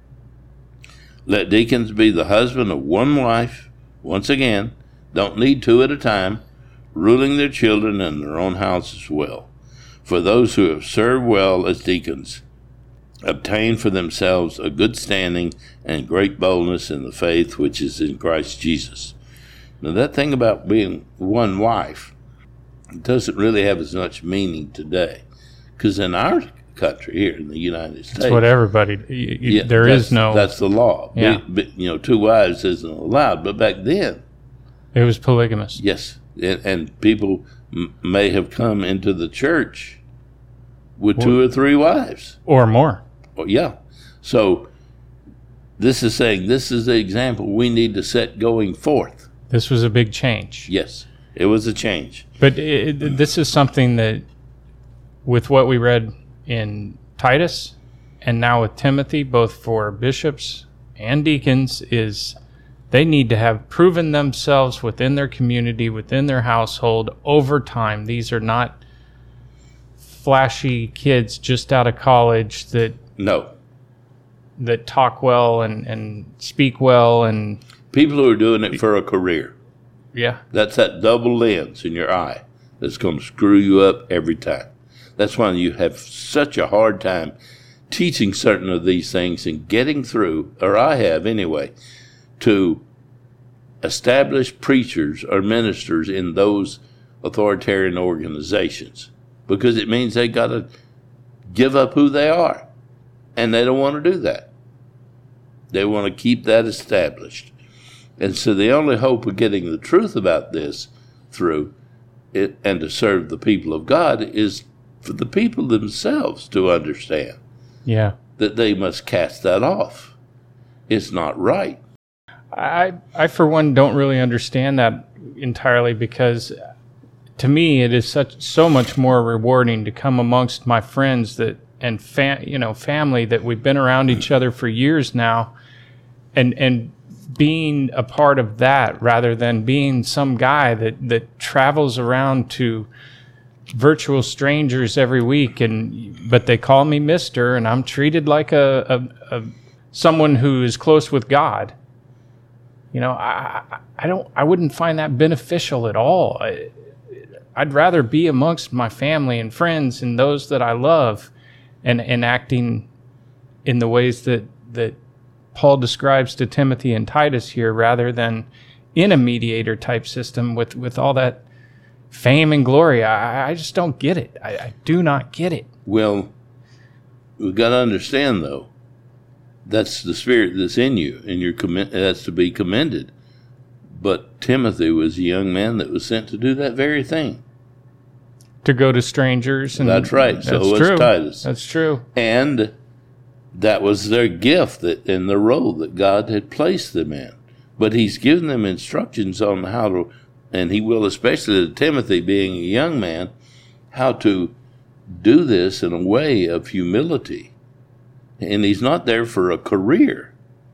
Let deacons be the husband of one wife, once again, don't need two at a time, ruling their children and their own houses well. For those who have served well as deacons obtain for themselves a good standing and great boldness in the faith which is in Christ Jesus. Now, that thing about being one wife doesn't really have as much meaning today, because in our country here in the United States, that's what everybody. You, yeah, there is no. That's the law. Yeah. Be, be, you know, two wives isn't allowed. But back then, it was polygamous. Yes, and, and people m- may have come into the church with two or three wives or more. Well, yeah. So this is saying this is the example we need to set going forth. This was a big change. Yes, it was a change. But it, it, this is something that, with what we read in Titus and now with Timothy, both for bishops and deacons, is they need to have proven themselves within their community, within their household over time. These are not flashy kids just out of college that no that talk well and, and speak well, and people who are doing it for a career. Yeah. That's that double lens in your eye that's going to screw you up every time. That's why you have such a hard time teaching certain of these things and getting through, or I have anyway, to establish preachers or ministers in those authoritarian organizations, because it means they got to give up who they are, and they don't want to do that. They want to keep that established. And so the only hope of getting the truth about this through it and to serve the people of God is for the people themselves to understand yeah. that they must cast that off. It's not right. I, I, for one, don't really understand that entirely, because to me it is such so much more rewarding to come amongst my friends that and fam, you know family that we've been around each other for years now, and and being a part of that rather than being some guy that that travels around to virtual strangers every week, and but they call me Mister and I'm treated like a, a, a someone who is close with God. You know, I I don't I wouldn't find that beneficial at all. I, I'd rather be amongst my family and friends and those that I love, and, and acting in the ways that, that Paul describes to Timothy and Titus here, rather than in a mediator type system with, with all that fame and glory. I, I just don't get it. I, I do not get it. Well, we've got to understand, though, that's the spirit that's in you, and you're commi- that's to be commended. But Timothy was a young man that was sent to do that very thing. To go to strangers. And that's right. So that's was true. Titus. That's true. And that was their gift that in the role that God had placed them in. But he's given them instructions on how to, and he will, especially to Timothy being a young man, how to do this in a way of humility. And he's not there for a career.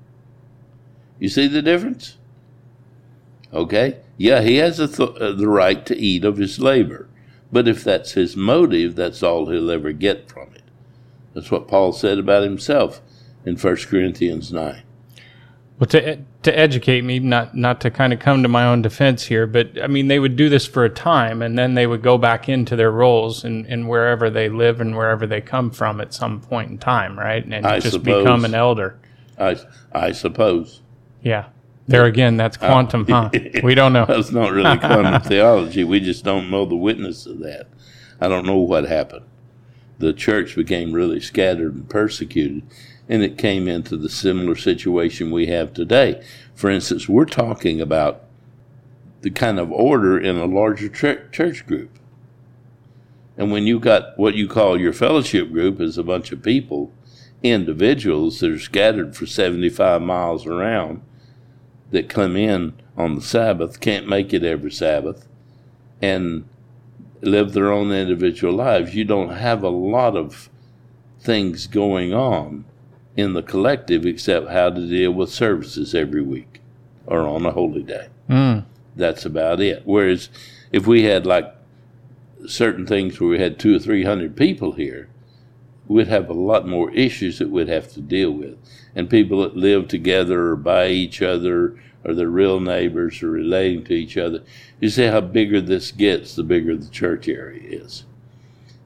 You see the difference? Okay? Yeah, he has a th- uh, the right to eat of his labor. But if that's his motive, that's all he'll ever get from it. That's what Paul said about himself in First Corinthians nine. Well, to to educate me, not not to kind of come to my own defense here, but I mean, they would do this for a time, and then they would go back into their roles in, in wherever they live and wherever they come from at some point in time, right? And I just suppose. become an elder. I, I suppose. Yeah. There again, that's quantum, huh? We don't know. That's not really quantum theology. We just don't know the witness of that. I don't know what happened. The church became really scattered and persecuted, and it came into the similar situation we have today. For instance, we're talking about the kind of order in a larger ch- church group. And when you got what you call your fellowship group is a bunch of people, individuals that are scattered for seventy-five miles around, that come in on the Sabbath, can't make it every Sabbath, and live their own individual lives. You don't have a lot of things going on in the collective except how to deal with services every week or on a holy day. Mm. That's about it. Whereas if we had like certain things where we had two or three hundred people here, we'd have a lot more issues that we'd have to deal with. And people that live together or by each other or they're real neighbors or relating to each other. You see how bigger this gets, the bigger the church area is.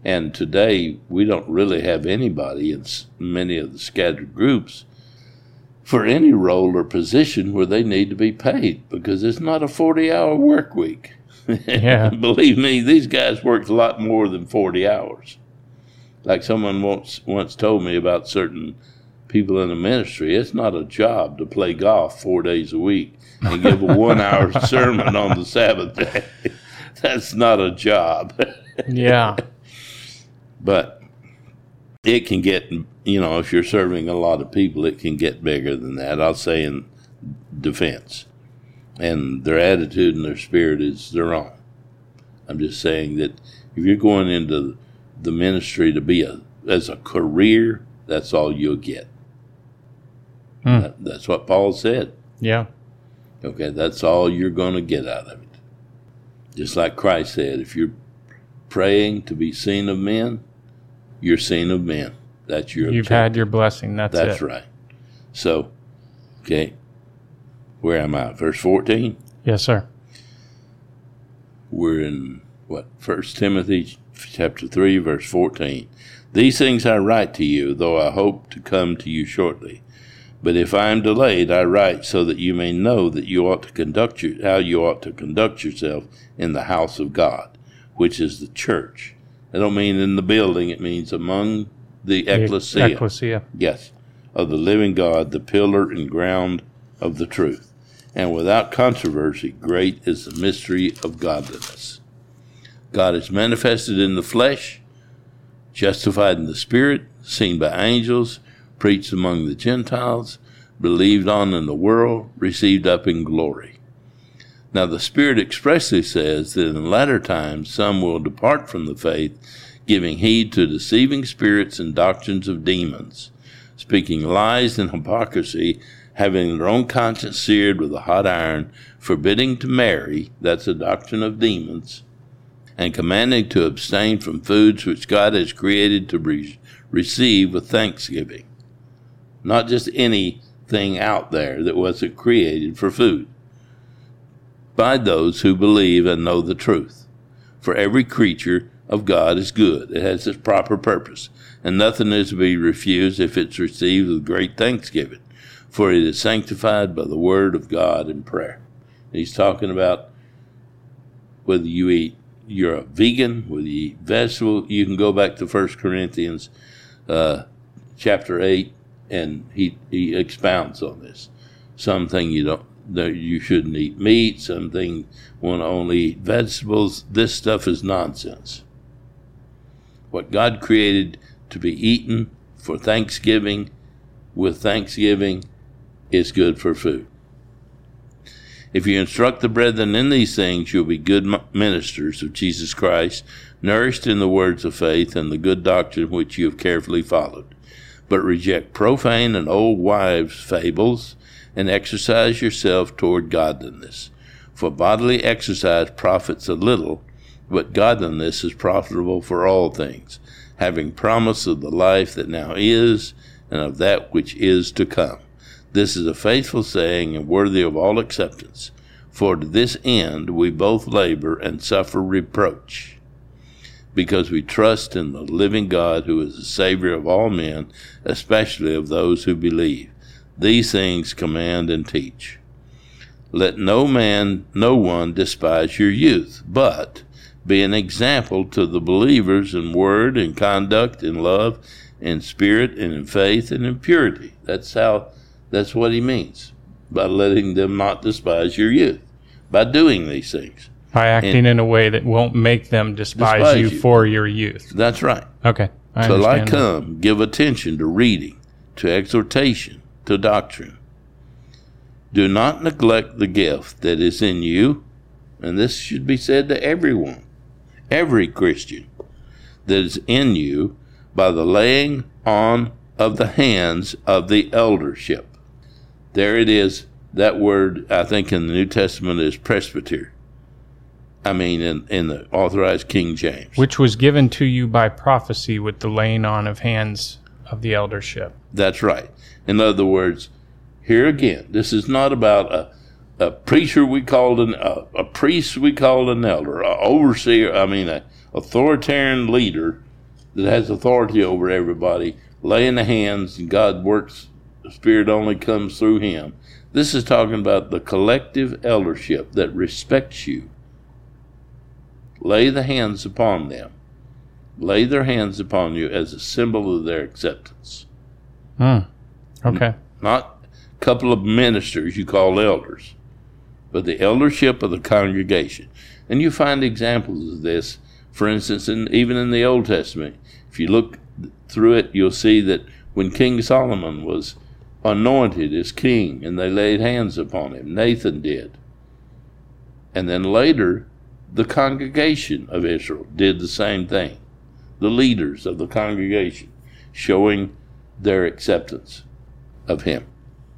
And today, we don't really have anybody in many of the scattered groups for any role or position where they need to be paid, because it's not a forty-hour work week. Yeah. Believe me, these guys work a lot more than forty hours. Like someone once once told me about certain people in the ministry, it's not a job to play golf four days a week and give a one-hour sermon on the Sabbath day. That's not a job. Yeah. But it can get, you know, if you're serving a lot of people, it can get bigger than that. I'll say in defense. And their attitude and their spirit is their own. I'm just saying that if you're going into the ministry to be a as a career, that's all you'll get. Hmm. That, that's what Paul said. Yeah. Okay, that's all you're going to get out of it. Just like Christ said, if you're praying to be seen of men, you're seen of men. That's your You've objective. had your blessing. That's, That's it. right. So, okay, where am I? Verse fourteen? Yes, sir. We're in, what, First Timothy chapter three, verse fourteen. These things I write to you, though I hope to come to you shortly. But if I am delayed, I write so that you may know that you ought to conduct your, how you ought to conduct yourself in the house of God, which is the church. I don't mean in the building, it means among the ecclesia. Ecclesia. Yes, of the living God, the pillar and ground of the truth. And without controversy, great is the mystery of godliness. God is manifested in the flesh, justified in the spirit, seen by angels, preached among the Gentiles, believed on in the world, received up in glory. Now the Spirit expressly says that in latter times some will depart from the faith, giving heed to deceiving spirits and doctrines of demons, speaking lies and hypocrisy, having their own conscience seared with a hot iron, forbidding to marry, that's a doctrine of demons, and commanding to abstain from foods which God has created to re- receive with thanksgiving. Not just anything out there that wasn't created for food. By those who believe and know the truth. For every creature of God is good. It has its proper purpose, and nothing is to be refused if it's received with great thanksgiving, for it is sanctified by the word of God in prayer. He's talking about whether you eat, you're a vegan, whether you eat vegetable. You can go back to First Corinthians uh, chapter eight, and he, he expounds on this. Something you don't, that you shouldn't eat meat, something want to only eat vegetables. This stuff is nonsense. What God created to be eaten for Thanksgiving, with Thanksgiving, is good for food. If you instruct the brethren in these things, you'll be good ministers of Jesus Christ, nourished in the words of faith and the good doctrine which you have carefully followed. But reject profane and old wives' fables, and exercise yourself toward godliness. For bodily exercise profits a little, but godliness is profitable for all things, having promise of the life that now is, and of that which is to come. This is a faithful saying and worthy of all acceptance. For to this end we both labor and suffer reproach, because we trust in the living God, who is the Savior of all men, especially of those who believe. These things command and teach. Let no man, no one despise your youth, but be an example to the believers in word and conduct, in love, in spirit, and in faith, and in purity. That's how, that's what he means, by letting them not despise your youth, by doing these things. By acting and in a way that won't make them despise, despise you, you for your youth. That's right. Okay. I Till I understand come, that. give attention to reading, to exhortation, to doctrine. Do not neglect the gift that is in you, and this should be said to everyone, every Christian, that is in you by the laying on of the hands of the eldership. There it is. That word, I think, in the New Testament is presbyter. I mean, in, in the Authorized King James. Which was given to you by prophecy with the laying on of hands of the eldership. That's right. In other words, here again, this is not about a, a preacher we called an, a, a priest we called an elder, an overseer, I mean, an authoritarian leader that has authority over everybody, laying the hands, and God works, the Spirit only comes through him. This is talking about the collective eldership that respects you. Lay the hands upon them. Lay their hands upon you as a symbol of their acceptance. Hmm. Okay. Not a couple of ministers you call elders, but the eldership of the congregation. And you find examples of this, for instance, in, even in the Old Testament. If you look through it, you'll see that when King Solomon was anointed as king and they laid hands upon him, Nathan did. And then later, the congregation of Israel did the same thing. The leaders of the congregation showing their acceptance of him.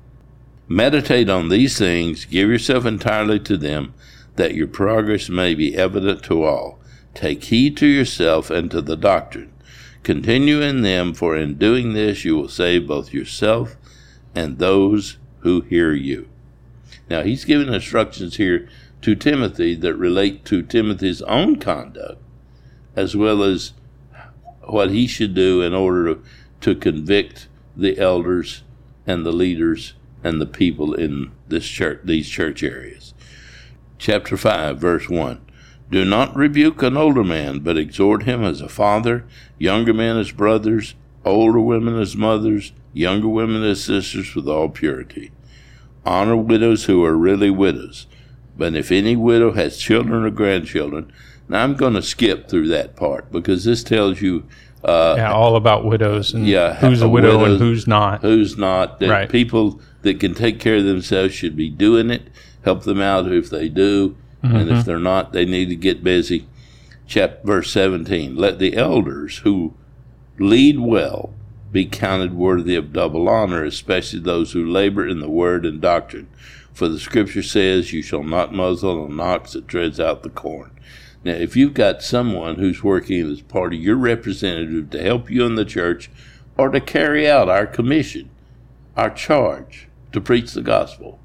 Meditate on these things, give yourself entirely to them, that your progress may be evident to all. Take heed to yourself and to the doctrine. Continue in them, for in doing this you will save both yourself and those who hear you. Now, he's giving instructions here to Timothy that relate to Timothy's own conduct, as well as what he should do in order to, to convict the elders and the leaders and the people in this church, these church areas. Chapter five, verse one. Do not rebuke an older man, but exhort him as a father, younger men as brothers, older women as mothers, younger women as sisters, with all purity. Honor widows who are really widows. But if any widow has children or grandchildren, now I'm going to skip through that part because this tells you uh, yeah, all about widows and yeah, who's a widow widows, and who's not. Who's not. That right. People that can take care of themselves should be doing it. Help them out if they do. Mm-hmm. And if they're not, they need to get busy. Chapter verse seventeen. Let the elders who lead well be counted worthy of double honor, especially those who labor in the word and doctrine. For the scripture says, you shall not muzzle an ox that treads out the corn. Now, if you've got someone who's working as part of your representative to help you in the church or to carry out our commission, our charge to preach the gospel,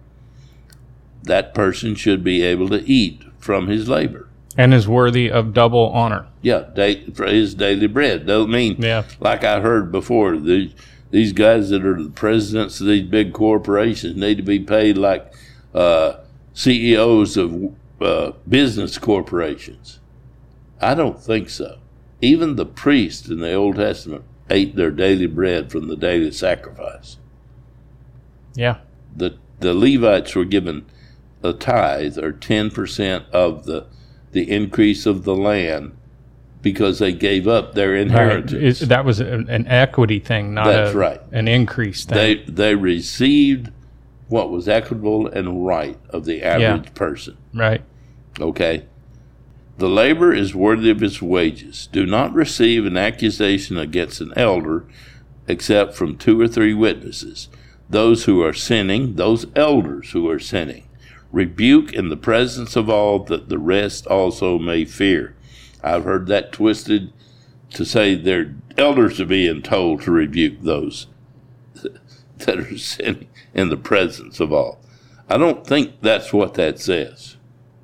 that person should be able to eat from his labor. And is worthy of double honor. Yeah, day, for his daily bread. Doesn't mean, yeah. like I heard before, the, these guys that are the presidents of these big corporations need to be paid like uh, C E Os of uh, business corporations. I don't think so. Even the priests in the Old Testament ate their daily bread from the daily sacrifice. Yeah. The the Levites were given a tithe, or ten percent of the the increase of the land, because they gave up their inheritance. Right. That was an, an equity thing, not That's a, right. an increase thing. They they received what was equitable and right of the average yeah. person. Right. Okay? The labor is worthy of its wages. Do not receive an accusation against an elder except from two or three witnesses. Those who are sinning, those elders who are sinning, rebuke in the presence of all, that the rest also may fear. I've heard that twisted to say their elders are being told to rebuke those that are sinning in the presence of all. I don't think that's what that says.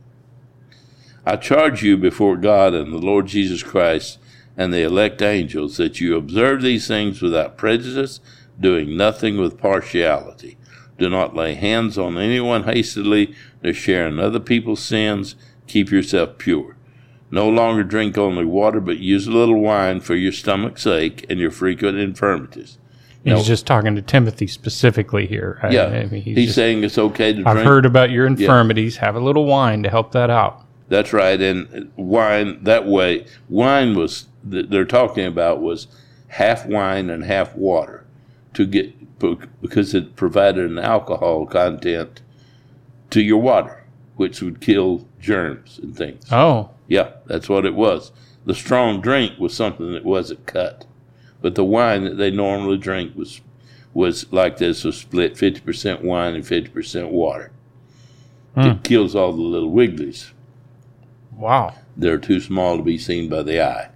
I charge you before God and the Lord Jesus Christ and the elect angels that you observe these things without prejudice, doing nothing with partiality. Do not lay hands on anyone hastily, nor share in other people's sins. Keep yourself pure. No longer drink only water, but use a little wine for your stomach's sake and your frequent infirmities. He's now, just talking to Timothy specifically here. Yeah, I, I mean, he's, he's just, saying it's okay to I've drink. heard about your infirmities. Yeah. Have a little wine to help that out. That's right, and wine, that way, wine was, they're talking about was half wine and half water, to get because it provided an alcohol content to your water, which would kill germs and things. Oh. Yeah, that's what it was. The strong drink was something that wasn't cut, but the wine that they normally drink was was like this, was split fifty percent wine and fifty percent water. Hmm. It kills all the little wigglies. Wow. They're too small to be seen by the eye.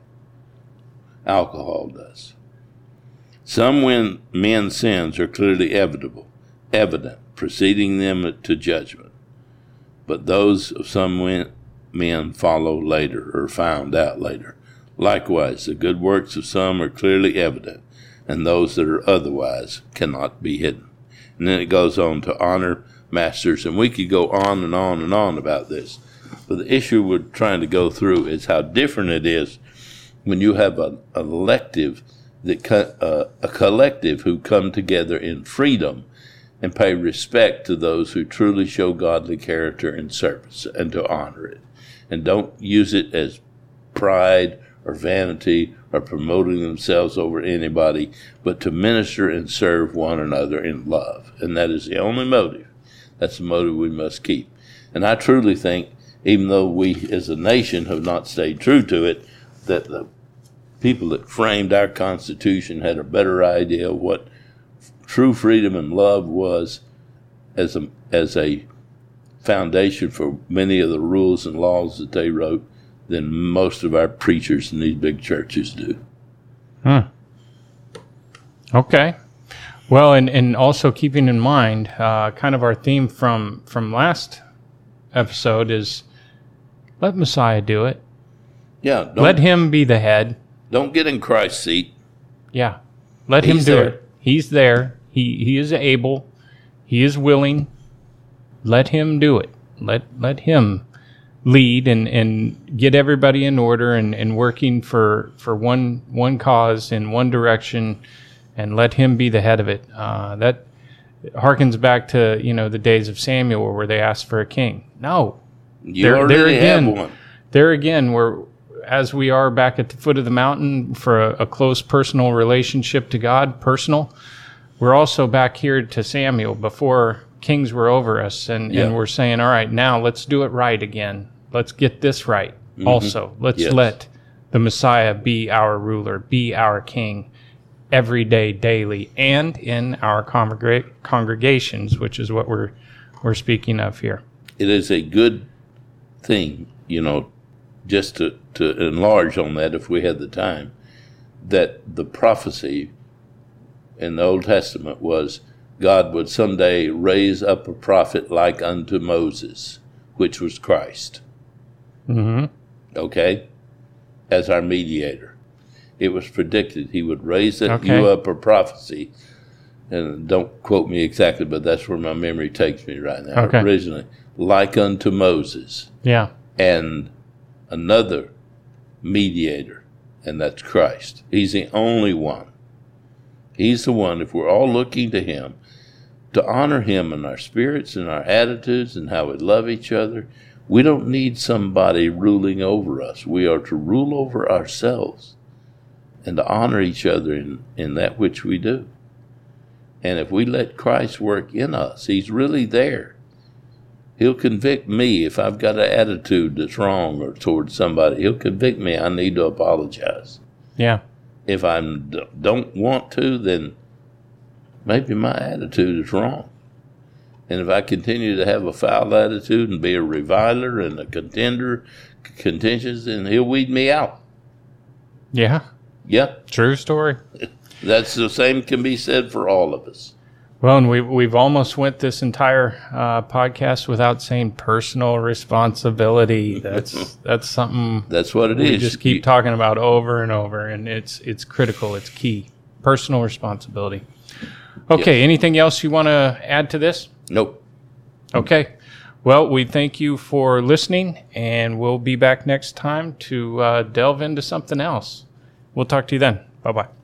Alcohol does. Some when men's sins are clearly evident, evident, preceding them to judgment. But those of some men follow later, or found out later. Likewise, the good works of some are clearly evident, and those that are otherwise cannot be hidden. And then it goes on to honor masters, and we could go on and on and on about this. But the issue we're trying to go through is how different it is when you have a, an elective, that co- uh, a collective who come together in freedom and pay respect to those who truly show godly character and service, and to honor it. And don't use it as pride or vanity or promoting themselves over anybody, but to minister and serve one another in love. And that is the only motive. That's the motive we must keep. And I truly think, even though we as a nation have not stayed true to it, that the people that framed our Constitution had a better idea of what true freedom and love was as a, as a foundation for many of the rules and laws that they wrote than most of our preachers in these big churches do. Hmm. Okay. Well, and, and also keeping in mind, uh, kind of our theme from, from last episode is let Messiah do it. Yeah. Let him be the head. Don't get in Christ's seat. Yeah. Let He's him do there. it. He's there. He he is able. He is willing. Let him do it. Let let him lead and, and get everybody in order and, and working for, for one one cause in one direction, and let him be the head of it. Uh, that harkens back to, you know, the days of Samuel where they asked for a king. No. You there, already there again, have one. There again, we're, as we are back at the foot of the mountain for a, a close personal relationship to God, personal, we're also back here to Samuel before kings were over us, and, Yeah. and we're saying, all right, now let's do it right again. Let's get this right. Mm-hmm. Also, let's Yes. let the Messiah be our ruler, be our king every day, daily, and in our congreg- congregations, which is what we're we're speaking of here. It is a good thing, you know, just to, to enlarge on that if we had the time, that the prophecy in the Old Testament was God would someday raise up a prophet like unto Moses, which was Christ. Mm-hmm. Okay? As our mediator. It was predicted he would raise it, Okay. you up a prophecy, and don't quote me exactly, but that's where my memory takes me right now. Okay. Originally, like unto Moses, Yeah. and another mediator, and that's Christ. He's the only one. He's the one, if we're all looking to him, to honor him in our spirits and our attitudes and how we love each other. We don't need somebody ruling over us. We are to rule over ourselves and to honor each other in, in that which we do. And if we let Christ work in us, he's really there. He'll convict me if I've got an attitude that's wrong or towards somebody. He'll convict me. I need to apologize. Yeah. If I don't want to, then maybe my attitude is wrong. And if I continue to have a foul attitude and be a reviler and a contender, contentious, then he'll weed me out. Yeah. Yep. True story. That's the same can be said for all of us. Well, and we've, we've almost went this entire uh, podcast without saying personal responsibility. That's that's something That's what it we is. just keep You- talking about over and over, and it's it's critical. It's key. Personal responsibility. Okay, Yes. anything else you want to add to this? Nope. Okay. Well, we thank you for listening, and we'll be back next time to uh, delve into something else. We'll talk to you then. Bye-bye.